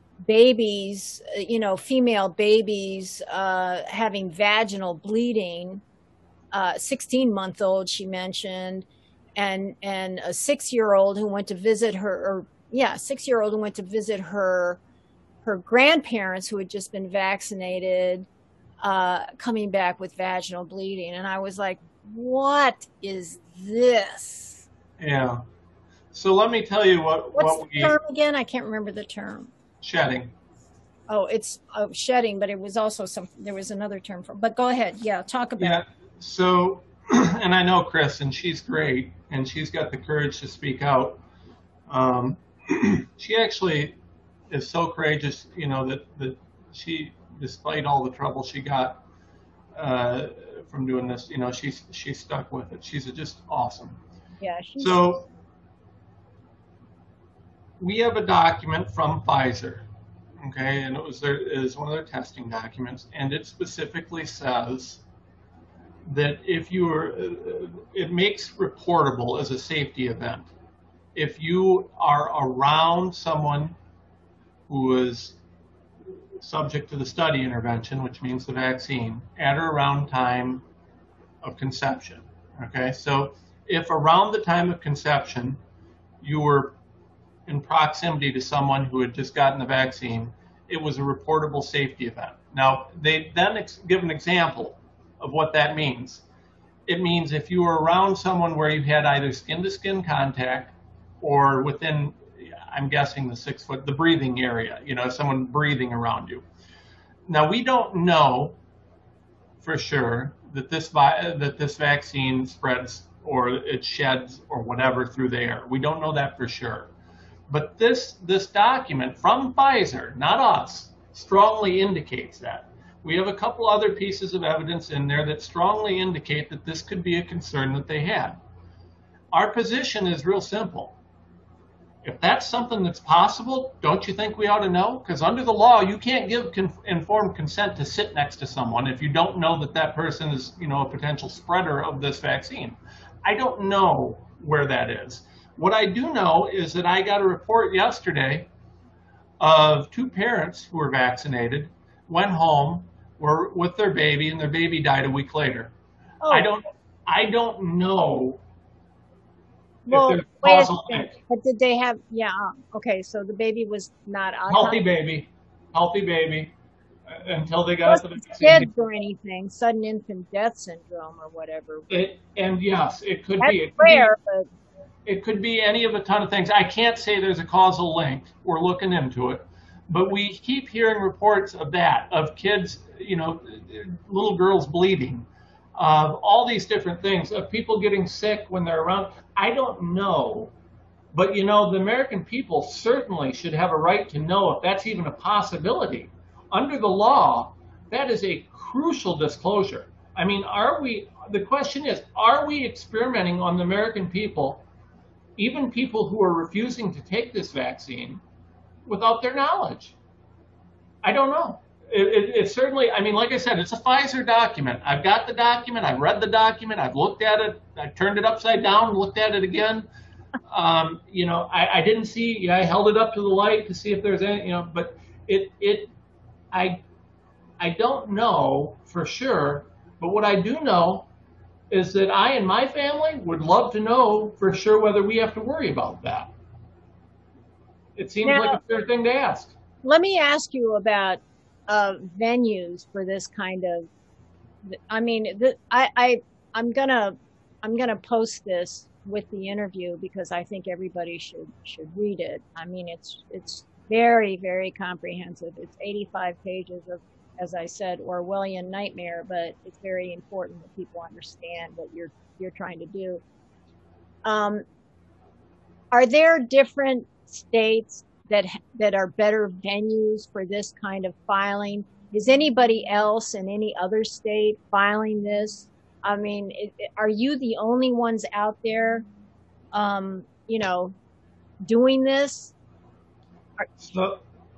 babies, you know, female babies uh, having vaginal bleeding. Uh, sixteen-month-old, she mentioned, and and a six-year-old who went to visit her, or yeah, six-year-old who went to visit her her grandparents who had just been vaccinated, uh, coming back with vaginal bleeding, and I was like, "What is this?" Yeah. So let me tell you what What's what the we term again? I can't remember the term. Shedding. Oh, it's oh, shedding, but it was also some. There was another term for. But go ahead. Yeah, talk about. Yeah. It. So, and I know Chris, and she's great, and she's got the courage to speak out. Um, she actually is so courageous, you know, that, that she, despite all the trouble she got uh, from doing this, you know, she's she's stuck with it. She's just awesome. Yeah. She's... So, we have a document from Pfizer, okay, and it was their it is one of their testing documents, and it specifically says that if you are, it makes reportable as a safety event. If you are around someone who is subject to the study intervention, which means the vaccine, at or around time of conception, okay? So if around the time of conception you were in proximity to someone who had just gotten the vaccine, it was a reportable safety event. Now, they then ex- give an example of what that means. It means if you were around someone where you had either skin-to-skin contact or within, I'm guessing the six foot, the breathing area, you know, someone breathing around you. Now, we don't know for sure that this vi- that this vaccine spreads or it sheds or whatever through the air. We don't know that for sure. But this this document from Pfizer, not us, strongly indicates that. We have a couple other pieces of evidence in there that strongly indicate that this could be a concern that they had. Our position is real simple. If that's something that's possible, don't you think we ought to know? Because under the law, you can't give con- informed consent to sit next to someone if you don't know that that person is, you know, a potential spreader of this vaccine. I don't know where that is. What I do know is that I got a report yesterday of two parents who were vaccinated, went home, were with their baby, and their baby died a week later. I Oh, don't, I don't know if well, there's a wait a causal second. link. But did they have, yeah, okay, so the baby was not Healthy autopsy. baby, healthy baby, uh, until they got the Wasn't vaccine. SIDS or anything, sudden infant death syndrome or whatever, but It, and yes, it could that's be. It could be. rare, but It could be any of a ton of things. I can't say there's a causal link. We're looking into it. But we keep hearing reports of that, of kids, you know, little girls bleeding, of all these different things, of people getting sick when they're around. I don't know. But, you know, the American people certainly should have a right to know if that's even a possibility. Under the law, that is a crucial disclosure. I mean, are we, the question is, are we experimenting on the American people, even people who are refusing to take this vaccine, without their knowledge? I don't know. It, it, it certainly, I mean, like I said, it's a Pfizer document. I've got the document. I've read the document. I've looked at it. I turned it upside down and looked at it again. Um, you know, I, I didn't see, yeah, I held it up to the light to see if there's any, you know, but it, it, I, I don't know for sure, but what I do know is that I and my family would love to know for sure whether we have to worry about that. It seems like now a fair thing to ask. let me ask you about uh, venues for this kind of, I mean, th- I, I, I'm gonna, I'm gonna post this with the interview because I think everybody should, should read it. I mean, it's, it's very, very comprehensive. It's eighty-five pages of, as I said, Orwellian nightmare, but it's very important that people understand what you're, you're trying to do. Um, are there different states that that are better venues for this kind of filing? Is anybody else in any other state filing this? I mean, it, it- are you the only ones out there, um, you know, doing this? Are- So,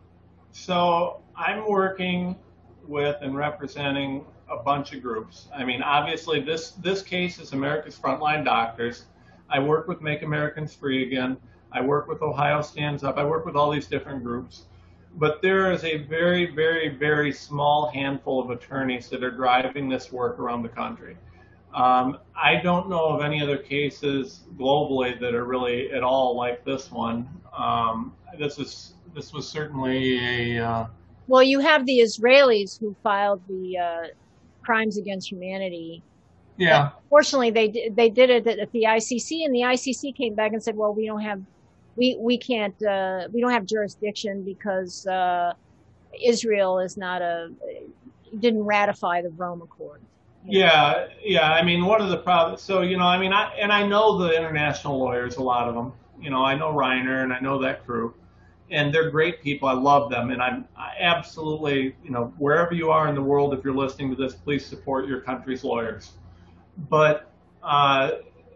so I'm working with and representing a bunch of groups. I mean, obviously, this this case is America's Frontline Doctors. I work with Make Americans Free Again. I work with Ohio Stands Up. I work with all these different groups. But there is a very, very, very small handful of attorneys that are driving this work around the country. Um, I don't know of any other cases globally that are really at all like this one. Um, this is this was certainly a uh, Well, you have the Israelis who filed the uh, crimes against humanity. But yeah. fortunately, they did, they did it at the I C C, and the I C C came back and said, "Well, we don't have, we we can't, uh, we don't have jurisdiction because uh, Israel is not a, didn't ratify the Rome Accords." You know? Yeah, yeah. I mean, one of the problems. So you know, I mean, I and I know the international lawyers, a lot of them. You know, I know Reiner and I know that crew, and they're great people. I love them, and I'm I absolutely, you know, wherever you are in the world, if you're listening to this, please support your country's lawyers. But uh,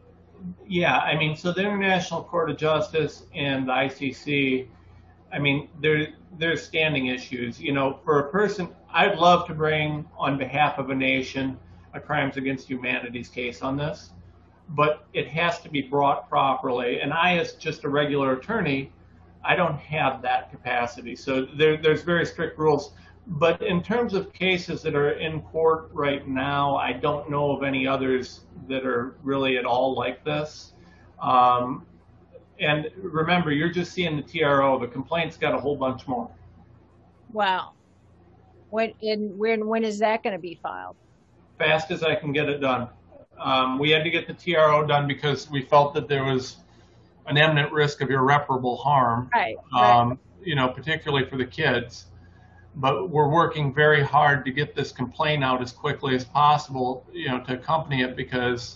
yeah, I mean, so the International Court of Justice and the I C C, I mean, there there's standing issues. You know, for a person, I'd love to bring on behalf of a nation a crimes against humanities case on this, but it has to be brought properly. And I, as just a regular attorney, I don't have that capacity. So there, there's very strict rules. But in terms of cases that are in court right now, I don't know of any others that are really at all like this. Um, and remember, you're just seeing the T R O. The complaint's got a whole bunch more. Wow. When and when when is that going to be filed? Fast as I can get it done. Um, we had to get the T R O done because we felt that there was an imminent risk of irreparable harm, Right. Right. um, you know, particularly for the kids. But we're working very hard to get this complaint out as quickly as possible, you know, to accompany it because,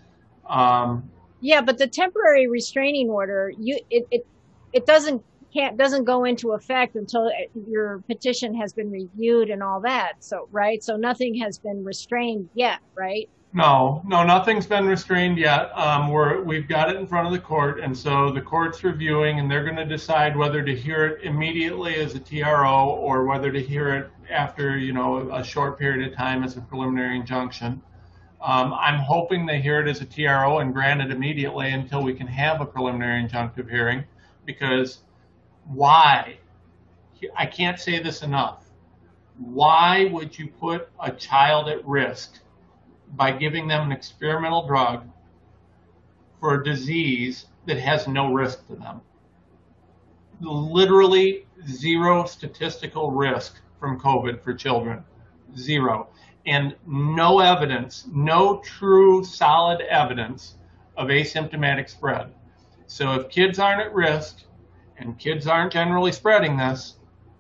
um, Yeah, but the temporary restraining order, you it it it doesn't can't doesn't go into effect until your petition has been reviewed and all that. So, right? So nothing has been restrained yet, right? no, no, nothing's been restrained yet. Um, we're, we've got it in front of the court, and so the court's reviewing, and they're going to decide whether to hear it immediately as a T R O or whether to hear it after, you know, a short period of time as a preliminary injunction. Um, I'm hoping they hear it as a T R O and grant it immediately until we can have a preliminary injunctive hearing, because why? I can't say this enough. Why would you put a child at risk by giving them an experimental drug for a disease that has no risk to them? Literally zero statistical risk from COVID for children. Zero. And no evidence, no true solid evidence of asymptomatic spread. So if kids aren't at risk and kids aren't generally spreading this,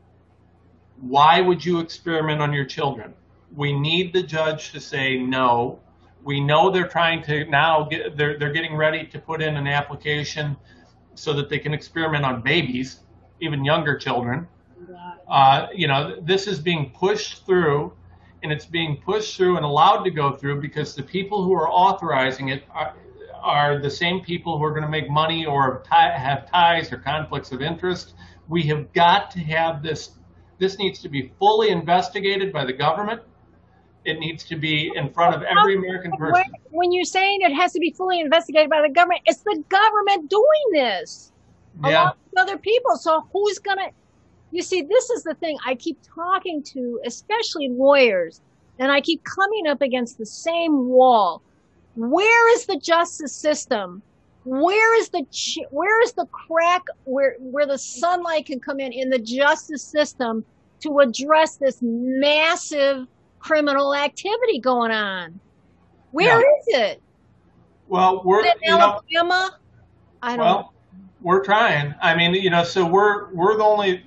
why would you experiment on your children? We need the judge to say no. We know they're trying to now get, they're, they're getting ready to put in an application so that they can experiment on babies, even younger children. Uh, you know, this is being pushed through, and it's being pushed through and allowed to go through because the people who are authorizing it are, are the same people who are going to make money or have ties or conflicts of interest. We have got to have this. This needs to be fully investigated by the government. It needs to be in front of every American person. When you're saying it has to be fully investigated by the government, it's the government doing this. Yeah. A lot of other people. So who's going to, you see, this is the thing. I keep talking to, especially lawyers, and I keep coming up against the same wall. Where is the justice system? Where is the, where is the crack where, where the sunlight can come in in the justice system to address this massive criminal activity going on? Where Yeah. is it? Well, we're, Is it you know, Alabama? I don't well, know. we're trying. I mean, you know, so we're, we're the only,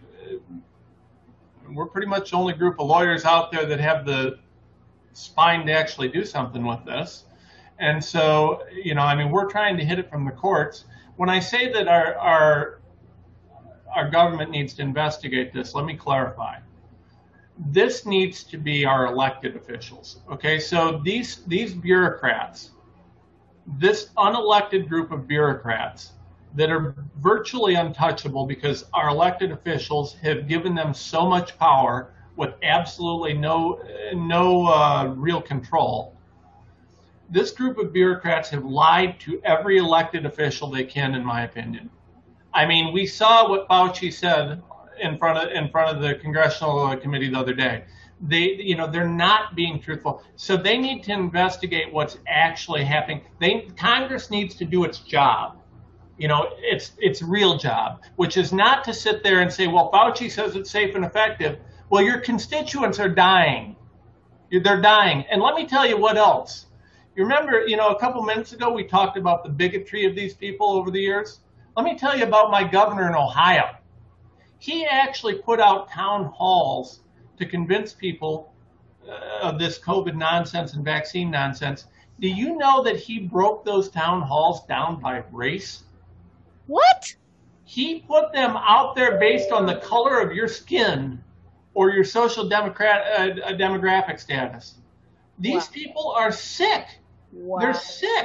we're pretty much the only group of lawyers out there that have the spine to actually do something with this. And so, you know, I mean, we're trying to hit it from the courts. When I say that our, our, our government needs to investigate this, let me clarify. This needs to be our elected officials. Okay, so these, these bureaucrats, this unelected group of bureaucrats that are virtually untouchable because our elected officials have given them so much power with absolutely no, no uh, real control. This group of bureaucrats have lied to every elected official they can, in my opinion. I mean, we saw what Fauci said in front of in front of the Congressional Committee the other day. They, you know, they're not being truthful. So they need to investigate what's actually happening. They, Congress needs to do its job. You know, it's its real job, which is not to sit there and say, well, Fauci says it's safe and effective. Well, your constituents are dying. They're dying. And let me tell you what else. You remember, you know, a couple minutes ago, we talked about the bigotry of these people over the years. Let me tell you about my governor in Ohio. He actually put out town halls to convince people uh, of this COVID nonsense and vaccine nonsense. Do you know that he broke those town halls down by race? What? He put them out there based on the color of your skin or your social democrat, uh, demographic status. These wow. people are sick. Wow. They're sick.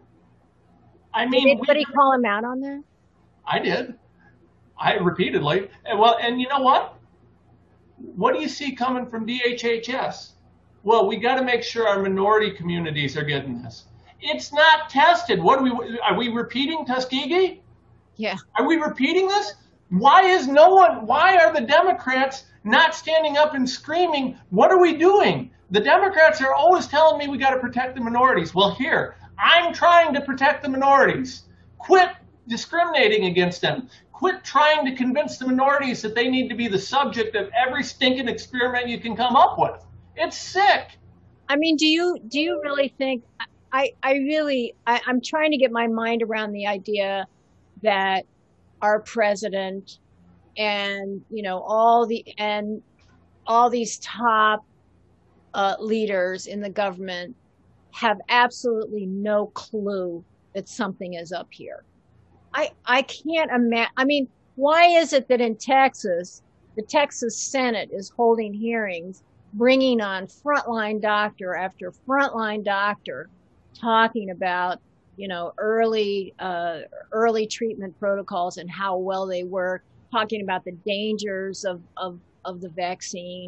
I mean, did anybody we, call him out on that? I did. I repeatedly. And well, and you know what? What do you see coming from D H H S? Well, we got to make sure our minority communities are getting this. It's not tested. What are we? Are we repeating Tuskegee? Yeah. Are we repeating this? Why is no one? Why are the Democrats not standing up and screaming? What are we doing? The Democrats are always telling me we got to protect the minorities. Well, here, I'm trying to protect the minorities. Quit discriminating against them. Quit trying to convince the minorities that they need to be the subject of every stinking experiment you can come up with. It's sick. I mean, do you do you really think, I, I really, I, I'm trying to get my mind around the idea that our president and, you know, all the, and all these top uh, leaders in the government have absolutely no clue that something is up here. I, I can't imagine. I mean, why is it that in Texas, the Texas Senate is holding hearings, bringing on frontline doctor after frontline doctor, talking about, you know, early, uh, early treatment protocols and how well they work, talking about the dangers of, of, of the vaccine.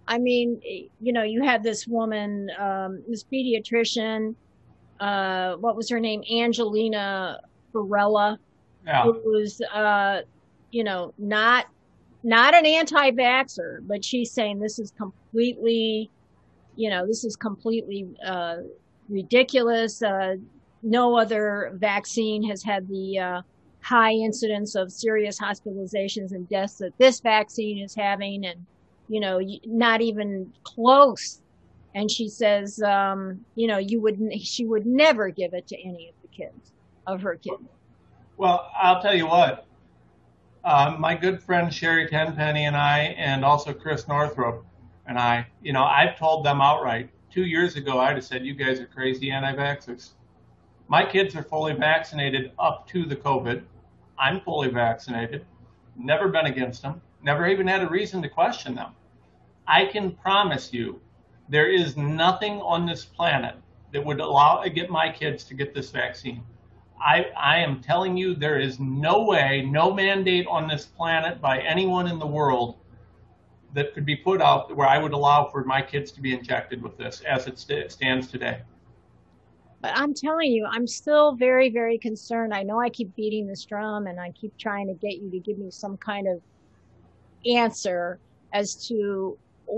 I mean, you know, you had this woman, um, this pediatrician, uh, what was her name? Angelina Varela, Yeah. who was, uh, you know, not not an anti-vaxxer, but she's saying this is completely, you know, this is completely uh, ridiculous. Uh, no other vaccine has had the uh, high incidence of serious hospitalizations and deaths that this vaccine is having, and you know, not even close. And she says, um, you know, you would she would never give it to any of the kids of her kids. Well, I'll tell you what. Uh, my good friend Sherry Tenpenny and I, and also Chris Northrup and I, you know, I've told them outright. Two years ago, I'd have said, you guys are crazy anti-vaxxers. My kids are fully vaccinated up to the COVID. I'm fully vaccinated. Never been against them. Never even had a reason to question them. I can promise you, there is nothing on this planet that would allow get my kids to get this vaccine. I, I am telling you, there is no way, no mandate on this planet by anyone in the world that could be put out where I would allow for my kids to be injected with this as it st- stands today. But I'm telling you, I'm still very, very concerned. I know I keep beating this drum and I keep trying to get you to give me some kind of answer as to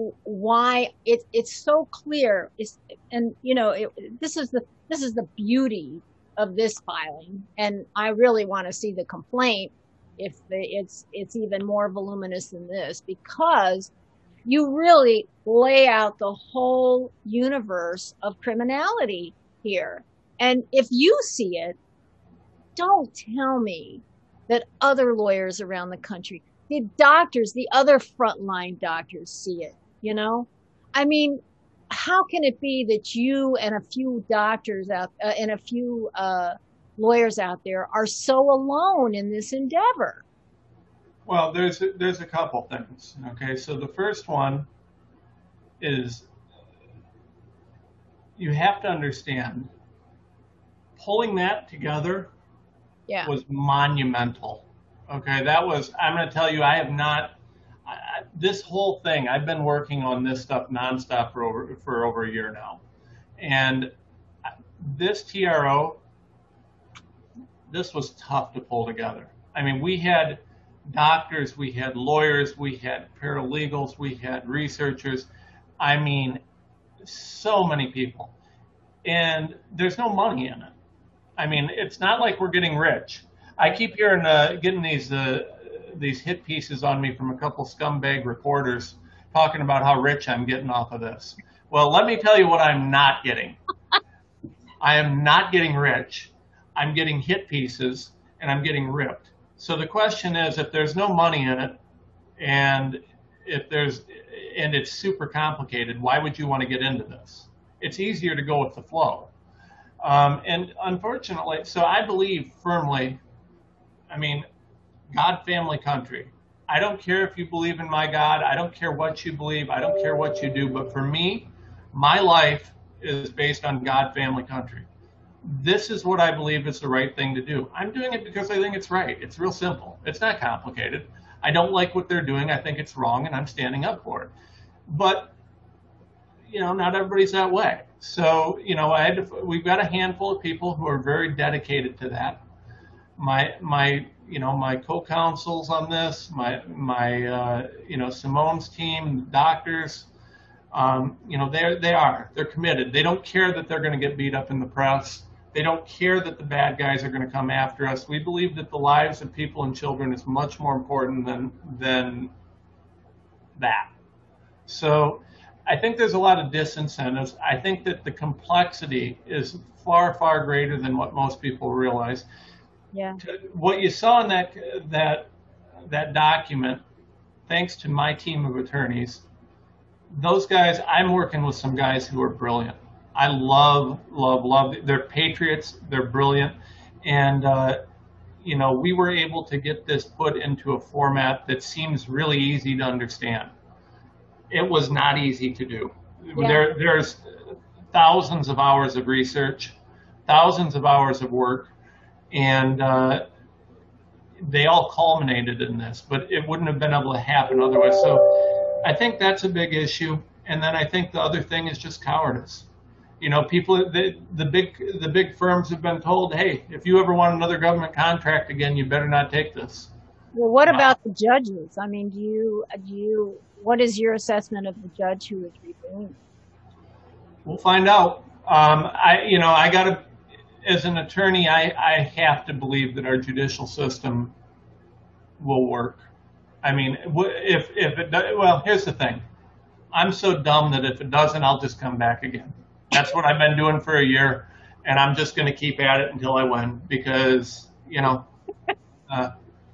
why it, it's so clear. It's, and you know, it, this is the this is the beauty of this filing, and I really want to see the complaint if the, it's it's even more voluminous than this, because you really lay out the whole universe of criminality here. And if you see it, don't tell me that other lawyers around the country, the doctors, the other frontline doctors see it, you know? I mean, how can it be that you and a few doctors out uh, and a few uh, lawyers out there are so alone in this endeavor? Well, there's a, there's a couple things. Okay, so the first one is you have to understand pulling that together Yeah. was monumental. Okay, that was, I'm going to tell you, I have not, I, this whole thing, I've been working on this stuff nonstop for over, for over a year now. And this T R O, this was tough to pull together. I mean, we had doctors, we had lawyers, we had paralegals, we had researchers. I mean, so many people. And there's no money in it. I mean, it's not like we're getting rich. I keep hearing, uh, getting these uh, these hit pieces on me from a couple scumbag reporters talking about how rich I'm getting off of this. Well, let me tell you what I'm not getting. I am not getting rich. I'm getting hit pieces and I'm getting ripped. So the question is, if there's no money in it, and if there's and it's super complicated, why would you want to get into this? It's easier to go with the flow. Um, and unfortunately, so I believe firmly, I mean, God, family, country. I don't care if you believe in my God. I don't care what you believe. I don't care what you do. But for me, my life is based on God, family, country. This is what I believe is the right thing to do. I'm doing it because I think it's right. It's real simple. It's not complicated. I don't like what they're doing. I think it's wrong, and I'm standing up for it. But, you know, not everybody's that way. So, you know, I had to, we've got a handful of people who are very dedicated to that. My, my, you know, my co-counsels on this, my, my, uh, you know, Simone's team, doctors, um, you know, they they are, they're committed. They don't care that they're going to get beat up in the press. They don't care that the bad guys are going to come after us. We believe that the lives of people and children is much more important than than that. So I think there's a lot of disincentives. I think that the complexity is far, far greater than what most people realize. Yeah. What you saw in that that that document, thanks to my team of attorneys, those guys, I'm working with some guys who are brilliant. I love, love, love. They're patriots. They're brilliant. And, uh, you know, we were able to get this put into a format that seems really easy to understand. It was not easy to do. Yeah. There, there's thousands of hours of research, thousands of hours of work, and uh, they all culminated in this, but it wouldn't have been able to happen otherwise. So I think that's a big issue. And then I think the other thing is just cowardice. You know, people, the, the big, the big firms have been told, hey, if you ever want another government contract again, you better not take this. Well, what about the judges? I mean, do you, do you, what is your assessment of the judge who is reviewing it? We'll find out. Um, I, you know, I got to, as an attorney, I, I have to believe that our judicial system will work. I mean, if, if it does, well, here's the thing. I'm so dumb that if it doesn't, I'll just come back again. That's what I've been doing for a year, and I'm just going to keep at it until I win because, you know. Uh,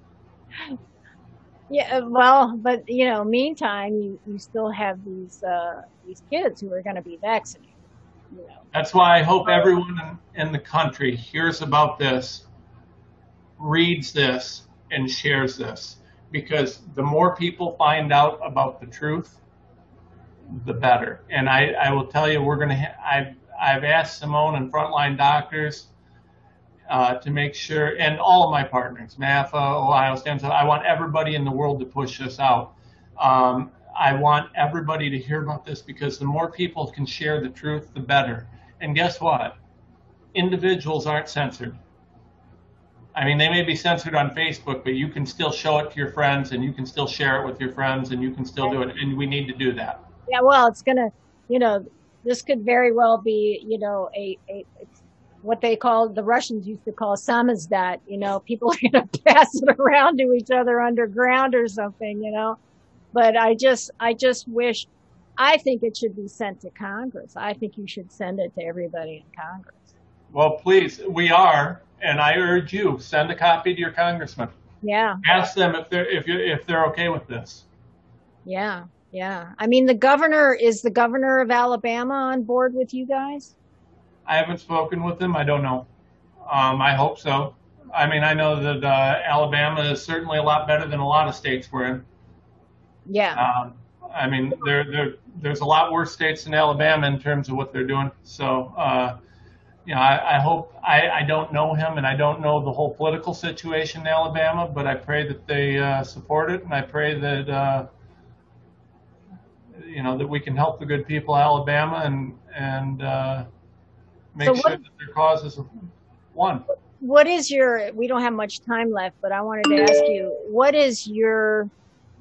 yeah, well, but, you know, meantime, you, you still have these uh, these kids who are going to be vaccinated. You know. That's why I hope everyone in, in the country hears about this, reads this, and shares this. Because the more people find out about the truth, the better. And I, I will tell you, we're going to. Ha- I've I've asked Simone and frontline doctors uh, to make sure, and all of my partners, NAFA, Ohio Stem Cell. I want everybody in the world to push this out. Um, I want everybody to hear about this because the more people can share the truth, the better. And guess what? Individuals aren't censored. I mean, they may be censored on Facebook, but you can still show it to your friends, and you can still share it with your friends, and you can still do it. And we need to do that. Yeah, well, it's going to, you know, this could very well be, you know, a, a it's what they call, the Russians used to call samizdat, you know, people are going to pass it around to each other underground or something, you know. But I just, I just wish, I think it should be sent to Congress. I think you should send it to everybody in Congress. Well, please, we are, and I urge you, send a copy to your congressman. Yeah. Ask them if they're if you if they're okay with this. Yeah. Yeah. I mean, the governor, is the governor of Alabama on board with you guys? I haven't spoken with him. I don't know. Um, I hope so. I mean, I know that uh, Alabama is certainly a lot better than a lot of states we're in. Yeah. Um, I mean, there, there, there's a lot worse states than Alabama in terms of what they're doing. So, uh, you know, I, I hope, I, I don't know him and I don't know the whole political situation in Alabama, but I pray that they uh, support it, and I pray that, uh, you know, that we can help the good people of Alabama and, and uh, make So sure what- that their cause is won. What is your, we don't have much time left, but I wanted to ask you, what is your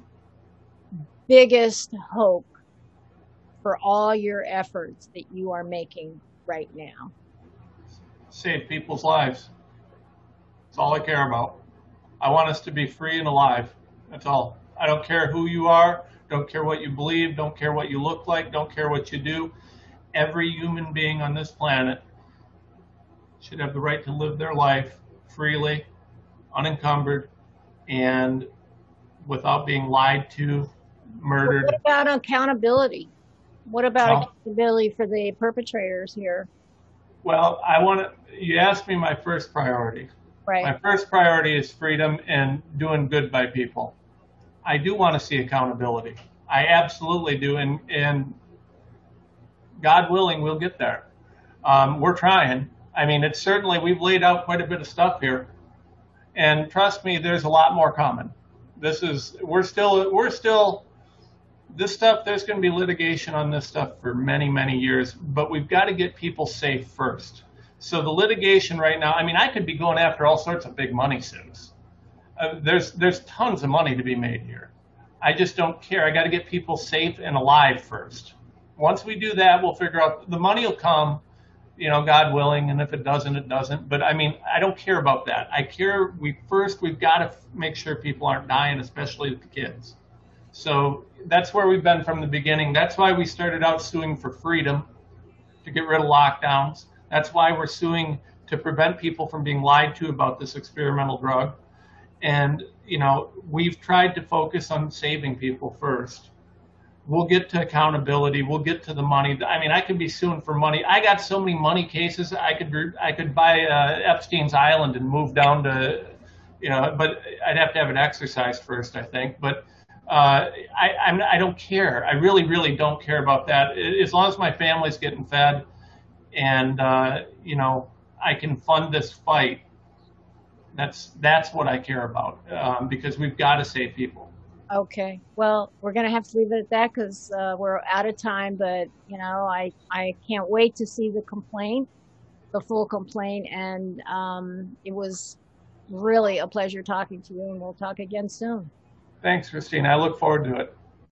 biggest hope for all your efforts that you are making right now? Save people's lives. That's all I care about. I want us to be free and alive. That's all. I don't care who you are. Don't care what you believe. Don't care what you look like. Don't care what you do. Every human being on this planet should have the right to live their life freely, unencumbered, and without being lied to, murdered. What about accountability? What about Well- accountability for the perpetrators here? Well, I want to, you asked me my first priority. Right. My first priority is freedom and doing good by people. I do want to see accountability. I absolutely do. And, and God willing, we'll get there. Um, we're trying. I mean, it's certainly, we've laid out quite a bit of stuff here. And trust me, there's a lot more coming. This is, we're still, we're still, this stuff, there's going to be litigation on this stuff for many, many years, but we've got to get people safe first. So the litigation right now, I mean, I could be going after all sorts of big money suits. Uh, there's, there's tons of money to be made here. I just don't care. I got to get people safe and alive first. Once we do that, we'll figure out, the money will come, you know, God willing, and if it doesn't, it doesn't. But I mean, I don't care about that. I care, we first, we've got to make sure people aren't dying, especially the kids. So that's where we've been from the beginning. That's why we started out suing for freedom, to get rid of lockdowns. That's why we're suing to prevent people from being lied to about this experimental drug. And, you know, we've tried to focus on saving people first. We'll get to accountability. We'll get to the money. I mean, I could be suing for money. I got so many money cases. I could I could buy uh, Epstein's Island and move down to, you know, but I'd have to have it exercised first, I think. But uh, I I'm, I don't care. I really, really don't care about that. As long as my family's getting fed and, uh, you know, I can fund this fight, that's that's what I care about, um, because we've got to save people. Okay. Well, we're going to have to leave it at that because uh, we're out of time. But you know, I I can't wait to see the complaint, the full complaint, and um, it was really a pleasure talking to you. And we'll talk again soon. Thanks, Christine. I look forward to it.